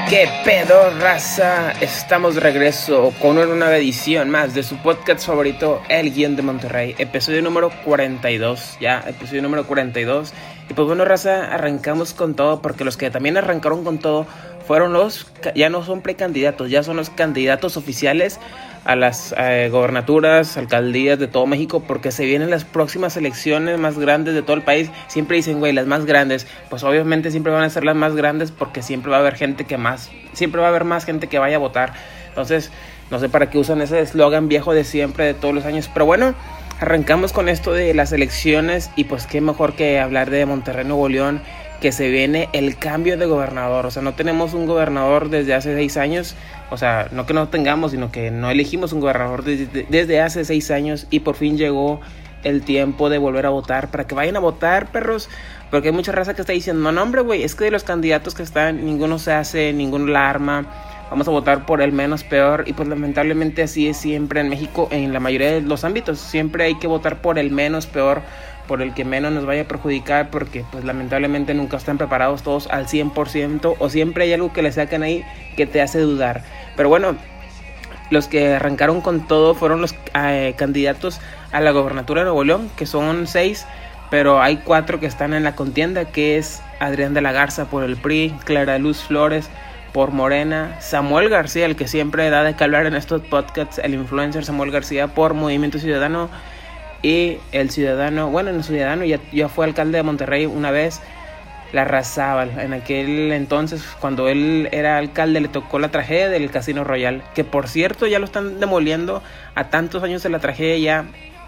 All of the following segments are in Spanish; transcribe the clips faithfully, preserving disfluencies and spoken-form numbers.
¿Qué pedo, raza? Estamos de regreso con una nueva edición más de su podcast favorito, El Guión de Monterrey. Episodio número cuarenta y dos, ya, episodio número cuarenta y dos. Y pues bueno, raza, arrancamos con todo, porque los que también arrancaron con todo fueron los, ya no son precandidatos, ya son los candidatos oficiales a las eh, gobernaturas, alcaldías de todo México, porque se vienen las próximas elecciones más grandes de todo el país. Siempre dicen, güey, las más grandes, pues obviamente siempre van a ser las más grandes, porque siempre va a haber gente que más, siempre va a haber más gente que vaya a votar. Entonces, no sé para qué usan ese eslogan viejo de siempre, de todos los años, pero bueno, arrancamos con esto de las elecciones, y pues qué mejor que hablar de Monterrey, Nuevo León, que se viene el cambio de gobernador. O sea, no tenemos un gobernador desde hace seis años, o sea, no que no tengamos, sino que no elegimos un gobernador desde, desde hace seis años, y por fin llegó el tiempo de volver a votar, para que vayan a votar, perros, porque hay mucha raza que está diciendo, no, hombre, güey, es que de los candidatos que están, ninguno se hace, ninguno la arma, vamos a votar por el menos peor. Y pues lamentablemente así es siempre en México, en la mayoría de los ámbitos, siempre hay que votar por el menos peor, por el que menos nos vaya a perjudicar, porque pues lamentablemente nunca están preparados todos al cien por ciento, o siempre hay algo que le sacan ahí que te hace dudar. Pero bueno, los que arrancaron con todo fueron los eh, candidatos a la gobernatura de Nuevo León, que son seis, pero hay cuatro que están en la contienda, que es Adrián de la Garza por el P R I, Clara Luz Flores por Morena, Samuel García, el que siempre da de qué hablar en estos podcasts, el influencer Samuel García por Movimiento Ciudadano, y el ciudadano, bueno, el ciudadano ya, ya fue alcalde de Monterrey una vez, Larrazábal. En aquel entonces, cuando él era alcalde, le tocó la tragedia del Casino Royal, que por cierto ya lo están demoliendo a tantos años de la tragedia, ya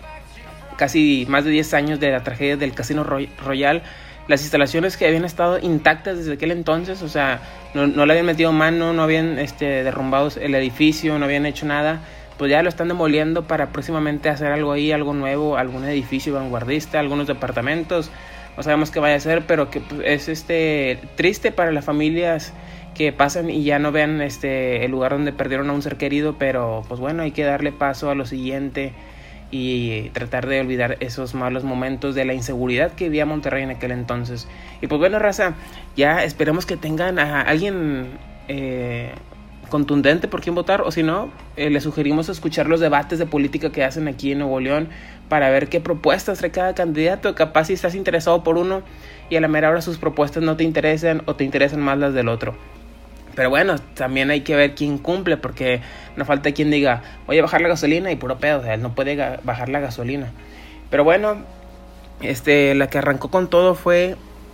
casi más de diez años de la tragedia del Casino Royal. Las instalaciones que habían estado intactas desde aquel entonces, o sea, no, no le habían metido mano, no habían este, derrumbado el edificio, no habían hecho nada, pues ya lo están demoliendo para próximamente hacer algo ahí, algo nuevo, algún edificio vanguardista, algunos departamentos. No sabemos qué vaya a ser, pero que pues, es este triste para las familias que pasan y ya no vean este el lugar donde perdieron a un ser querido, pero pues bueno, hay que darle paso a lo siguiente y tratar de olvidar esos malos momentos de la inseguridad que vivía Monterrey en aquel entonces. Y pues bueno, raza, ya esperemos que tengan a alguien eh, contundente por quién votar, o si no, eh, les sugerimos escuchar los debates de política que hacen aquí en Nuevo León para ver qué propuestas trae cada candidato. Capaz si estás interesado por uno y a la mera hora sus propuestas no te interesan, o te interesan más las del otro. Pero bueno, también hay que ver quién cumple, porque no falta quien diga, voy a bajar la gasolina, y puro pedo, o sea, él no puede ga- bajar la gasolina. Pero bueno, este, la que arrancó con todo fue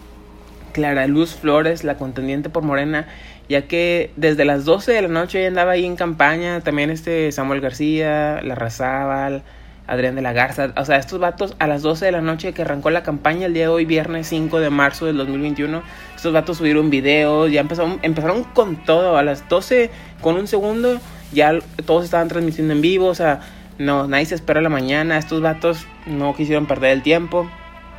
Clara Luz Flores, la contendiente por Morena, ya que desde las doce de la noche ella andaba ahí en campaña. También este Samuel García, Larrazábal, Adrián de la Garza, o sea, estos vatos a las doce de la noche que arrancó la campaña el día de hoy, viernes cinco de marzo del dos mil veintiuno, estos vatos subieron videos, ya empezaron, empezaron con todo, a las doce con un segundo, ya todos estaban transmitiendo en vivo, o sea, no, nadie se espera a la mañana, estos vatos no quisieron perder el tiempo.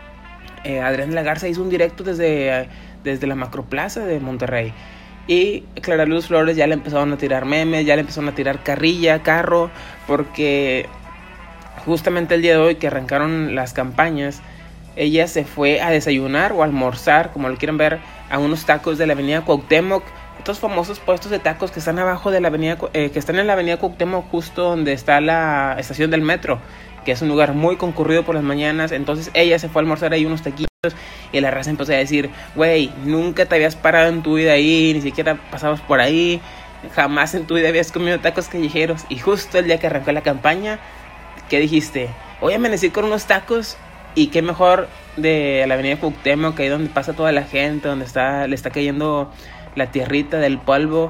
eh, Adrián de la Garza hizo un directo desde, desde la Macroplaza de Monterrey, y Clara Luz Flores ya le empezaron a tirar memes, ya le empezaron a tirar carrilla, carro, porque justamente el día de hoy que arrancaron las campañas, ella se fue a desayunar o almorzar, como lo quieran ver, a unos tacos de la avenida Cuauhtémoc, estos famosos puestos de tacos que están abajo de la avenida, eh, que están en la avenida Cuauhtémoc, justo donde está la estación del metro, que es un lugar muy concurrido por las mañanas. Entonces ella se fue a almorzar ahí unos taquitos, y la raza empezó a decir, güey, nunca te habías parado en tu vida ahí, ni siquiera pasabas por ahí, jamás en tu vida habías comido tacos callejeros. Y justo el día que arrancó la campaña, ¿qué dijiste? Voy a amanecer con unos tacos, y qué mejor de la avenida Cuauhtémoc, que ahí donde pasa toda la gente, donde está le está cayendo la tierrita del polvo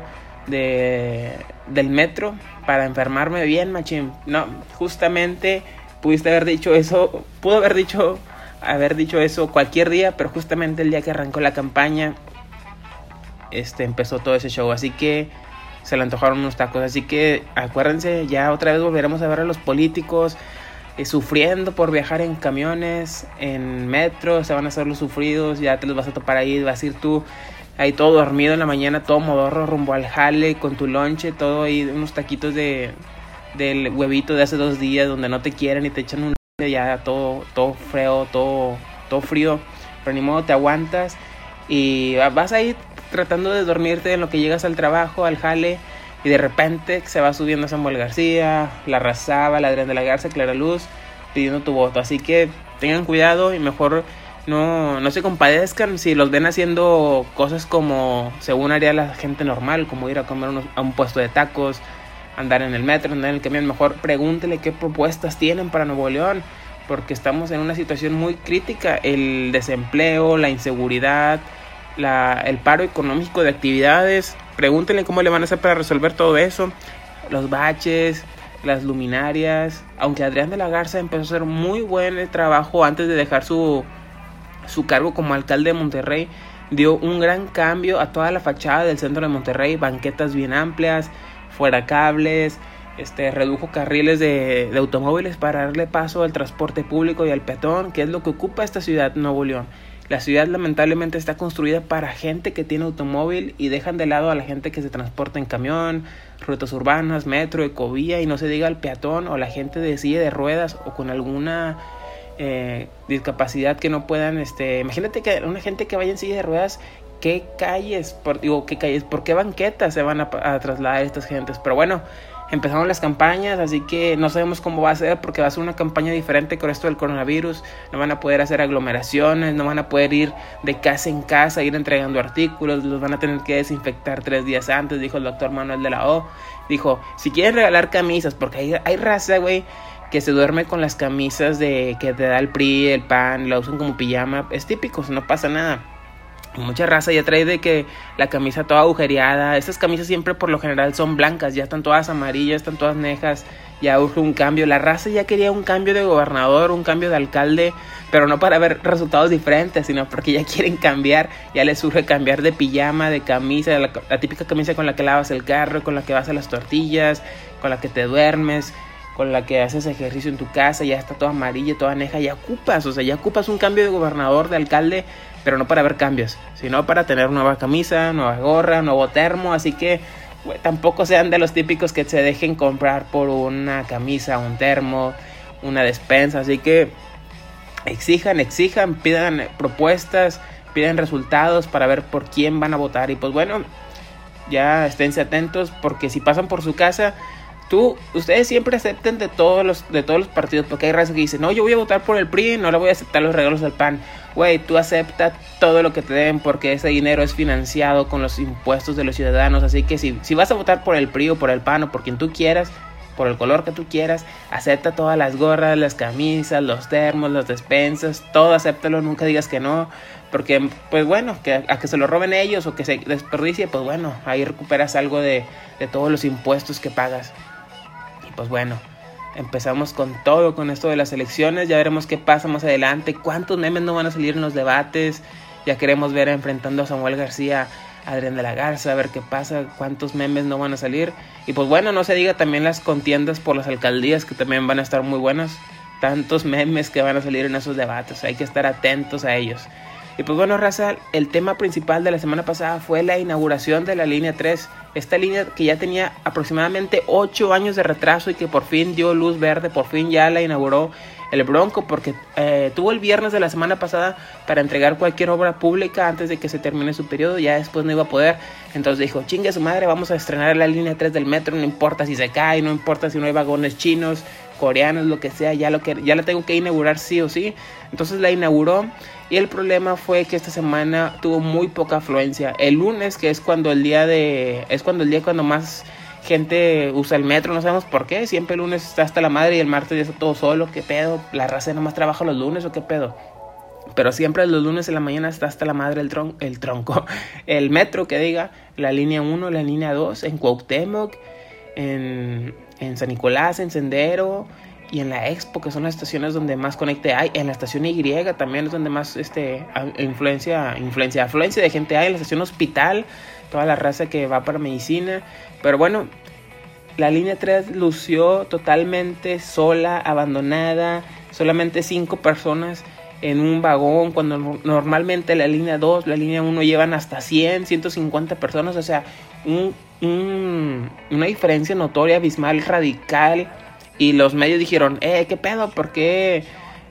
de, del metro, para enfermarme bien, machín. No, justamente pudiste haber dicho eso, pudo haber dicho, haber dicho eso cualquier día, pero justamente el día que arrancó la campaña, este, empezó todo ese show, así que se le antojaron unos tacos. Así que acuérdense, ya otra vez volveremos a ver a los políticos eh, sufriendo por viajar en camiones, en metro, se van a hacer los sufridos, ya te los vas a topar ahí, vas a ir tú ahí todo dormido en la mañana, todo modorro, rumbo al jale, con tu lonche, todo ahí, unos taquitos de del huevito de hace dos días, donde no te quieren y te echan un ya todo, todo feo, todo, todo frío, pero ni modo, te aguantas. y vas ahí tratando de dormirte en lo que llegas al trabajo, al jale, y de repente se va subiendo Samuel García, la Razaba, la Adrián de la Garza, Clara Luz, pidiendo tu voto. Así que tengan cuidado y mejor no, no se compadezcan si los ven haciendo cosas como según haría la gente normal, como ir a comer unos, a un puesto de tacos, andar en el metro, andar en el camión. Mejor pregúntele qué propuestas tienen para Nuevo León, porque estamos en una situación muy crítica. El desempleo, la inseguridad, la, el paro económico de actividades. Pregúntenle cómo le van a hacer para resolver todo eso. Los baches, las luminarias. Aunque Adrián de la Garza empezó a hacer muy buen trabajo antes de dejar su, su cargo como alcalde de Monterrey, dio un gran cambio a toda la fachada del centro de Monterrey. Banquetas bien amplias, fuera cables, este, redujo carriles de, de automóviles para darle paso al transporte público y al peatón, que es lo que ocupa esta ciudad, Nuevo León. La ciudad lamentablemente está construida para gente que tiene automóvil y dejan de lado a la gente que se transporta en camión, rutas urbanas, metro, ecovía, y no se diga al peatón o la gente de silla de ruedas o con alguna eh, discapacidad que no puedan, este, imagínate que una gente que vaya en silla de ruedas, qué calles, por, digo, qué calles, por qué banquetas se van a, a trasladar estas gentes. Pero bueno, empezaron las campañas, así que no sabemos cómo va a ser, porque va a ser una campaña diferente con esto del coronavirus. No van a poder hacer aglomeraciones, no van a poder ir de casa en casa, ir entregando artículos, los van a tener que desinfectar tres días antes, dijo el doctor Manuel de la O. Dijo, si quieren regalar camisas, porque hay, hay raza, güey, que se duerme con las camisas de que te da el P R I, el P A N, la usan como pijama, es típico, no pasa nada. Mucha raza ya trae de que la camisa toda agujereada. Estas camisas siempre por lo general son blancas, ya están todas amarillas, están todas nejas. Ya urge un cambio. La raza ya quería un cambio de gobernador, un cambio de alcalde, pero no para ver resultados diferentes, sino porque ya quieren cambiar. Ya les urge cambiar de pijama, de camisa, la, la típica camisa con la que lavas el carro, con la que vas a las tortillas, con la que te duermes, con la que haces ejercicio en tu casa. Ya está toda amarilla, toda neja. Ya ocupas, o sea, ya ocupas un cambio de gobernador, de alcalde, pero no para ver cambios, sino para tener nueva camisa, nueva gorra, nuevo termo. Así que wey, tampoco sean de los típicos que se dejen comprar por una camisa, un termo, una despensa. Así que exijan, exijan, pidan propuestas, pidan resultados para ver por quién van a votar. Y pues bueno, ya esténse atentos, porque si pasan por su casa, Tú, ustedes siempre acepten de todos los de todos los partidos, porque hay raza que dice, no, yo voy a votar por el P R I, no le voy a aceptar los regalos del P A N. Güey, tú acepta todo lo que te den, porque ese dinero es financiado con los impuestos de los ciudadanos. Así que si, si vas a votar por el P R I o por el P A N o por quien tú quieras, por el color que tú quieras, acepta todas las gorras, las camisas, los termos, las despensas, todo acéptalo, nunca digas que no. Porque, pues bueno, que a que se lo roben ellos o que se desperdicie, pues bueno, ahí recuperas algo de, de todos los impuestos que pagas. Pues bueno, empezamos con todo con esto de las elecciones. Ya veremos qué pasa más adelante, cuántos memes no van a salir en los debates. Ya queremos ver enfrentando a Samuel García, a Adrián de la Garza, a ver qué pasa, cuántos memes no van a salir. Y pues bueno, no se diga también las contiendas por las alcaldías, que también van a estar muy buenas. Tantos memes que van a salir en esos debates, hay que estar atentos a ellos. Y pues bueno, raza, el tema principal de la semana pasada fue la inauguración de la línea tres. Esta línea que ya tenía aproximadamente ocho años de retraso y que por fin dio luz verde, por fin ya la inauguró el Bronco, porque eh, tuvo el viernes de la semana pasada para entregar cualquier obra pública antes de que se termine su periodo. Ya después no iba a poder, entonces dijo, chingue su madre, vamos a estrenar la línea tres del metro, no importa si se cae, no importa si no hay vagones chinos, coreanos, lo que sea, ya, lo que, ya la tengo que inaugurar sí o sí. Entonces la inauguró. Y el problema fue que esta semana tuvo muy poca afluencia. El lunes, que es cuando el día de es cuando el día cuando más gente usa el metro, no sabemos por qué. Siempre el lunes está hasta la madre y el martes ya está todo solo. ¿Qué pedo? ¿La raza nomás trabaja los lunes o qué pedo? Pero siempre los lunes en la mañana está hasta la madre el, tron, el tronco. El metro, que diga, la línea uno, la línea dos, en Cuauhtémoc, en, en San Nicolás, en Sendero y en la Expo, que son las estaciones donde más conecte hay. En la estación Y también es donde más este influencia, influencia, afluencia de gente hay. En la estación Hospital, toda la raza que va para medicina. Pero bueno, la línea tres lució totalmente sola, abandonada, solamente cinco personas en un vagón, cuando normalmente la línea dos, la línea uno llevan hasta cien, ciento cincuenta personas. O sea, un, un, una diferencia notoria, abismal, radical. Y los medios dijeron, eh, ¿qué pedo? ¿Por qué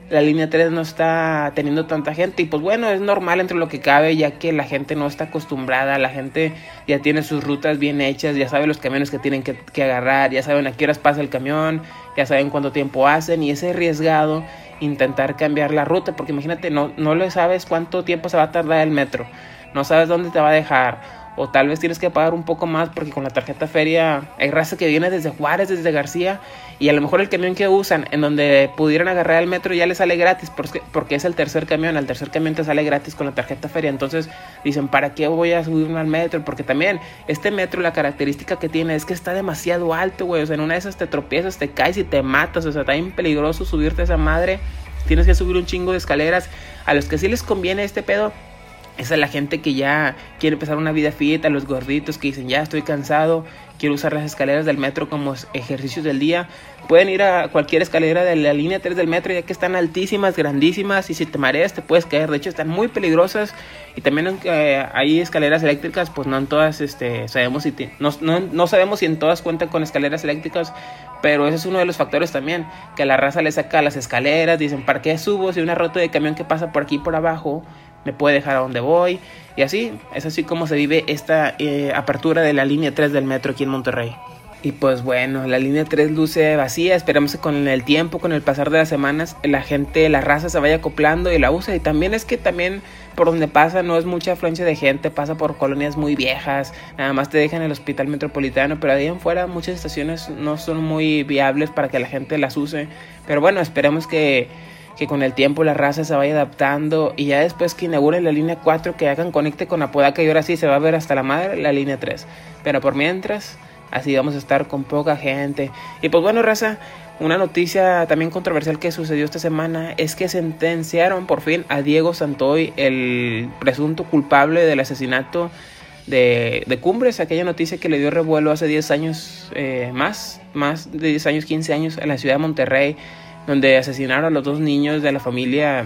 la línea tres no está teniendo tanta gente. Y pues bueno, es normal entre lo que cabe, ya que la gente no está acostumbrada. La gente ya tiene sus rutas bien hechas, ya sabe los camiones que tienen que, que agarrar, ya saben a qué horas pasa el camión, ya saben cuánto tiempo hacen. Y es arriesgado intentar cambiar la ruta, porque imagínate, no, no le sabes cuánto tiempo se va a tardar el metro, no sabes dónde te va a dejar, o tal vez tienes que pagar un poco más porque con la tarjeta feria hay raza que viene desde Juárez, desde García, y a lo mejor el camión que usan en donde pudieran agarrar el metro ya les sale gratis porque, porque es el tercer camión, el tercer camión te sale gratis con la tarjeta feria. Entonces dicen, ¿para qué voy a subirme al metro? Porque también este metro, la característica que tiene es que está demasiado alto, güey. O sea, en una de esas te tropiezas, te caes y te matas. O sea, está bien peligroso subirte a esa madre. Tienes que subir un chingo de escaleras. A los que sí les conviene este pedo es a la gente que ya quiere empezar una vida fit, a los gorditos que dicen, ya estoy cansado, quiero usar las escaleras del metro como ejercicios del día. Pueden ir a cualquier escalera de la línea tres del metro, ya que están altísimas, grandísimas, y si te mareas te puedes caer. De hecho, están muy peligrosas. Y también eh, hay escaleras eléctricas, pues no en todas este, sabemos si te, no, no, no sabemos si en todas cuentan con escaleras eléctricas, pero ese es uno de los factores también, que la raza le saca las escaleras, dicen, ¿para qué subo si una ruta de camión que pasa por aquí y por abajo me puede dejar a donde voy? Y así, es así como se vive esta eh, apertura de la línea tres del metro aquí en Monterrey. Y pues bueno, la línea tres luce vacía. Esperamos que con el tiempo, con el pasar de las semanas, la gente, la raza se vaya acoplando y la use. Y también es que también por donde pasa no es mucha afluencia de gente, pasa por colonias muy viejas, nada más te dejan el hospital metropolitano, pero de ahí en fuera muchas estaciones no son muy viables para que la gente las use. Pero bueno, esperemos que que con el tiempo la raza se vaya adaptando y ya después que inauguren la línea cuatro, que hagan conecte con Apodaca y ahora sí se va a ver hasta la madre la línea tres. Pero por mientras, así vamos a estar con poca gente. Y pues bueno, raza, una noticia también controversial que sucedió esta semana es que sentenciaron por fin a Diego Santoy, el presunto culpable del asesinato de, de Cumbres, aquella noticia que le dio revuelo hace diez años, eh, más, más de diez años, quince años, en la ciudad de Monterrey, donde asesinaron a los dos niños de la familia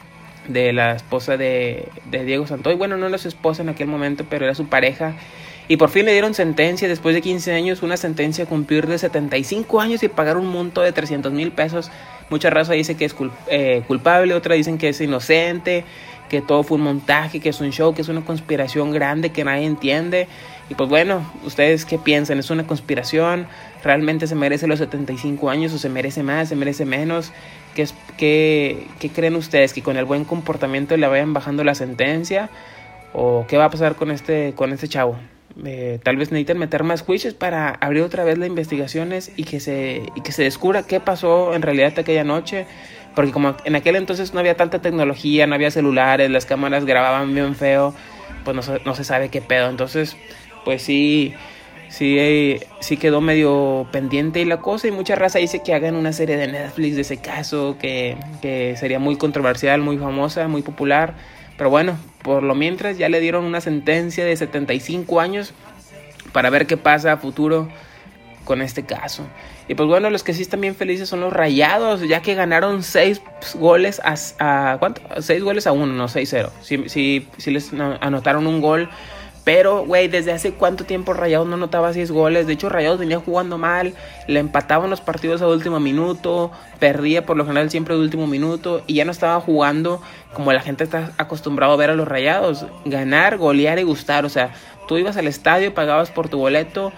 de la esposa de, de Diego Santoy. Bueno, no era su esposa en aquel momento, pero era su pareja. Y por fin le dieron sentencia, después de quince años, una sentencia a cumplir de setenta y cinco años y pagar un monto de trescientos mil pesos. Mucha raza dice que es culp- eh, culpable, otra dicen que es inocente, que todo fue un montaje, que es un show, que es una conspiración grande que nadie entiende. Y pues bueno, ¿ustedes qué piensan? ¿Es una conspiración? ¿Realmente se merece los setenta y cinco años o se merece más, se merece menos? ¿Qué, es, qué, qué creen ustedes? ¿Que con el buen comportamiento le vayan bajando la sentencia? ¿O qué va a pasar con este, con este chavo? Eh, tal vez necesitan meter más juicios para abrir otra vez las investigaciones y que se, y que se descubra qué pasó en realidad aquella noche. Porque como en aquel entonces no había tanta tecnología, no había celulares, las cámaras grababan bien feo, pues no se, no se sabe qué pedo. Entonces, pues sí, sí, eh, sí quedó medio pendiente y la cosa. Y mucha raza dice que hagan una serie de Netflix de ese caso, que, que sería muy controversial, muy famosa, muy popular. Pero bueno, por lo mientras ya le dieron una sentencia de setenta y cinco años para ver qué pasa a futuro con este caso. Y pues bueno, los que sí están bien felices son los Rayados, ya que ganaron seis goles a, a ¿cuánto? seis goles a uno, no, seis cero. Sí, sí, sí les anotaron un gol. Pero, güey, ¿desde hace cuánto tiempo Rayados no anotaba seis goles? De hecho, Rayados venía jugando mal, le empataban los partidos a último minuto, perdía por lo general siempre de último minuto, y ya no estaba jugando como la gente está acostumbrado a ver a los Rayados. Ganar, golear y gustar. O sea, tú ibas al estadio, pagabas por tu boleto,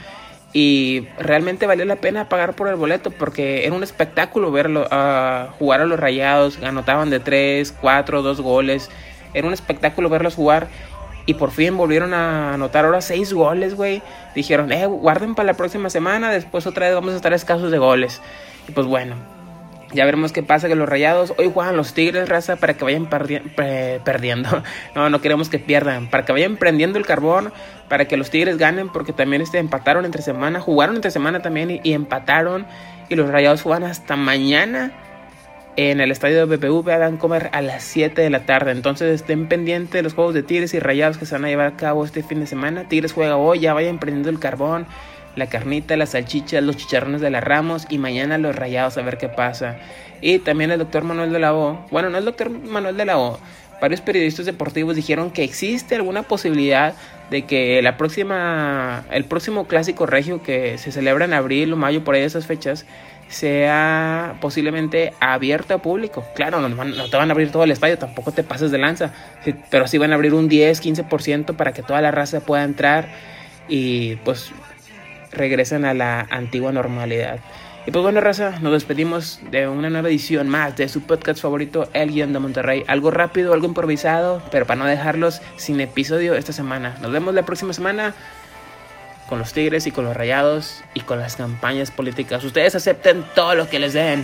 y realmente valía la pena pagar por el boleto, porque era un espectáculo verlo, uh, jugar a los Rayados. Anotaban de tres, cuatro, dos goles. Era un espectáculo verlos jugar. Y por fin volvieron a anotar ahora seis goles, güey. Dijeron, eh, guarden para la próxima semana. Después otra vez vamos a estar escasos de goles. Y pues bueno, ya veremos qué pasa con los Rayados. Hoy juegan los Tigres, raza, para que vayan perdi- pre- perdiendo. No, no queremos que pierdan. Para que vayan prendiendo el carbón, para que los Tigres ganen, porque también este, empataron entre semana. Jugaron entre semana también y, y empataron. Y los Rayados juegan hasta mañana en el estadio de B B V a Vancomer a las siete de la tarde. Entonces estén pendientes de los juegos de Tigres y Rayados que se van a llevar a cabo este fin de semana. Tigres juega hoy, ya vayan prendiendo el carbón, la carnita, las salchichas, los chicharrones de la Ramos, y mañana los Rayados a ver qué pasa. Y también el doctor Manuel de la O, bueno, no el doctor Manuel de la O, varios periodistas deportivos dijeron que existe alguna posibilidad de que la próxima, el próximo clásico regio que se celebra en abril o mayo, por ahí de esas fechas, sea posiblemente abierto a público. Claro, no, no te van a abrir todo el estadio, tampoco te pases de lanza, pero sí van a abrir un diez, quince por ciento para que toda la raza pueda entrar y pues regresen a la antigua normalidad. Y pues bueno, raza, nos despedimos de una nueva edición más de su podcast favorito, El Guión de Monterrey. Algo rápido, algo improvisado, pero para no dejarlos sin episodio esta semana. Nos vemos la próxima semana con los Tigres y con los Rayados y con las campañas políticas. Ustedes acepten todo lo que les den.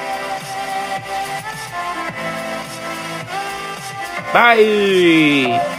Bye.